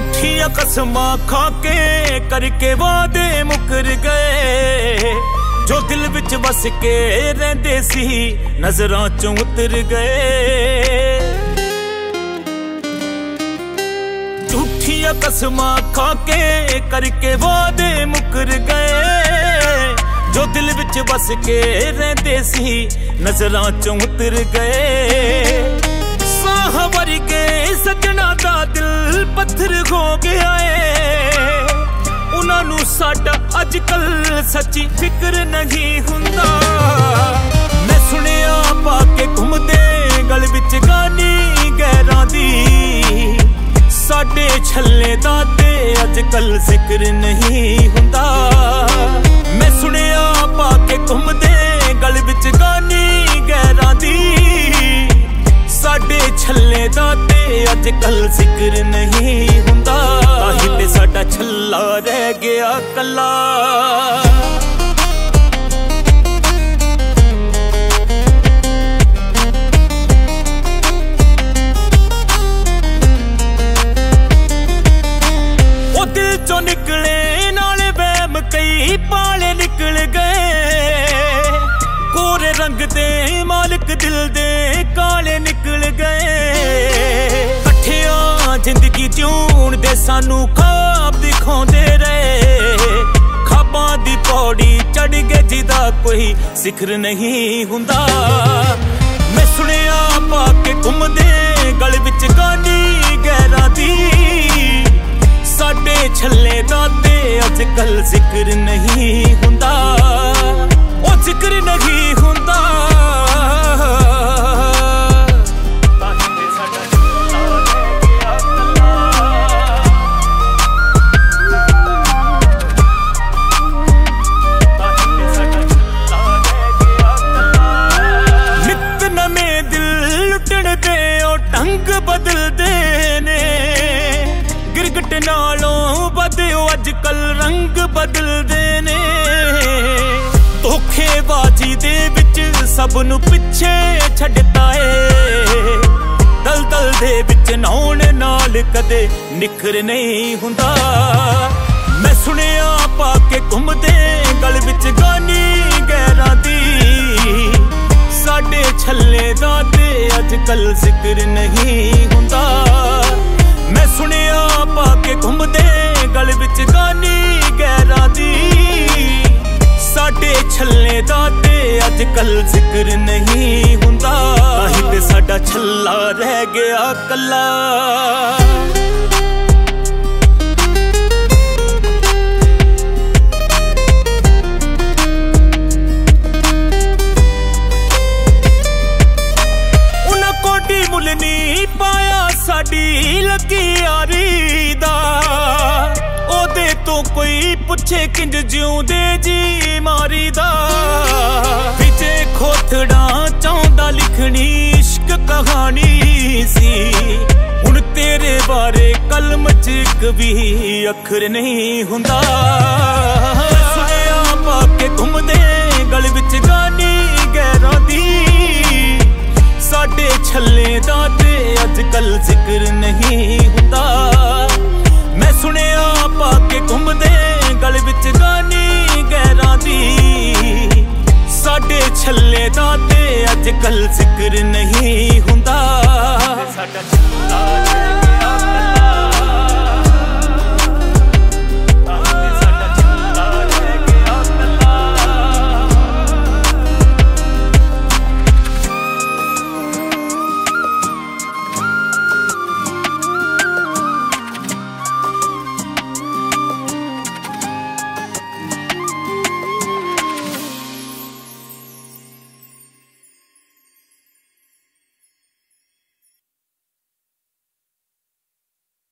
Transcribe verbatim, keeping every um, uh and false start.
झूठिया कसमां खा के करके वादे मुकर गए, जो दिल विच बस के रहिंदे सी नजरां चों उतर गए। झूठिया कसमां खा के करके वादे मुकर गए, जो दिल विच बस के रहिंदे सी नजरां चों उतर गए। साह वर्गे सजना दा दिल पत्थर हो गया है, उन्हां नूं साडा अजकल सच्ची फिक्र नहीं हुंदा। मैं सुनिया पाके घुमदे गल विच गानी गैरां दी, साडे छल्ले दा ते अजकल जिक्र नहीं हुंदा। मैं सुनिया पाके घुमदे गल विच गानी गैरां दी, साडे छल्ले दा ते अजकल जिक्र नहीं हुंदा। ताही ते साडा छल्ला रह गया कल्ला। ओ दिल चों निकले नाले वहम कई पाले निकल गए, कोरे रंग दे मालिक दिल दे काले निकल गए। कट्ठियां जिंदगी जिउण दे सानू ख्वाब दिखाउंदे रहे, ख्वाबां दी पौड़ी चढ़ गए जिदा कोई जिक्र नहीं हुंदा। मैं सुनिया पाके घुमदे गल विच गानी गैरां दी, साडे छल्ले दा ते अजकल जिक्र नहीं हुंदा। ओ जिक्र नहीं हुंदा। नित नवें दिल लुटण दे ओ ढंग बदलदे ने, गिरगट नालों बदे अजकल रंग बदलदे ने। धोखेबाजी दे विच सब नू पिछे छड्डदा ए, दलदल दे विच नौण नाल कदे निखर नहीं हुंदा। मैं सुनिया पाके घुमदे गल विच गानी गैरां दी, साडे छल्ले दा ते अजकल जिक्र नहीं हुंदा। मैं सुनिया पाके घुमदे गल विच गानी गैरां दी, साडे छल्ले दा ते अजकल जिक्र नहीं हुंदा। ताही ते साडा छल्ला रह गया कल्ला। उन्हां कोडी मुल नहीं पाया साडी लगी यारी दा, ओदे तो कोई पुछे किंज जिउंदे जी मारी दा। विचे खोथड़ा चाहुंदा लिखनी इश्क कहानी सी, हुण तेरे बारे कलम च इक भी अखर नहीं हुंदा। सुनिया पाके घुमदे गल विच गानी गैरां दी, साडे छल्ले दा ते अजकल जिक्र नहीं हुंदा। मैं सुनिया पाके घुमदे गल विच गानी गैरां दी, साडे छल्ले दा ते अजकल जिक्र नहीं हुंदा। साडा छल्ला